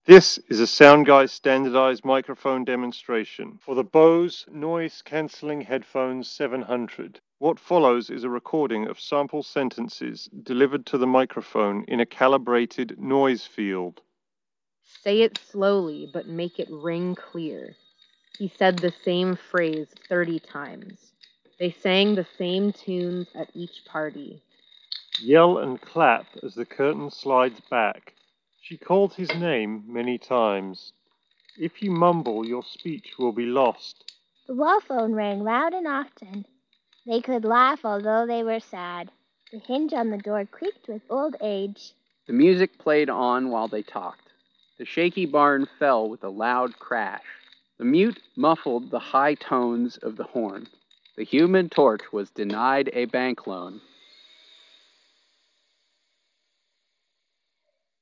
This is a SoundGuy standardized microphone demonstration for the Bose Noise Cancelling Headphones 700. What follows is a recording of sample sentences delivered to the microphone in a calibrated noise field. Say it slowly, but make it ring clear. He said the same phrase 30 times. They sang the same tunes at each party. Yell and clap as the curtain slides back. She called his name many times. If you mumble, your speech will be lost. The wall phone rang loud and often. They could laugh although they were sad. The hinge on the door creaked with old age. The music played on while they talked. The shaky barn fell with a loud crash. The mute muffled the high tones of the horn. The Human Torch was denied a bank loan.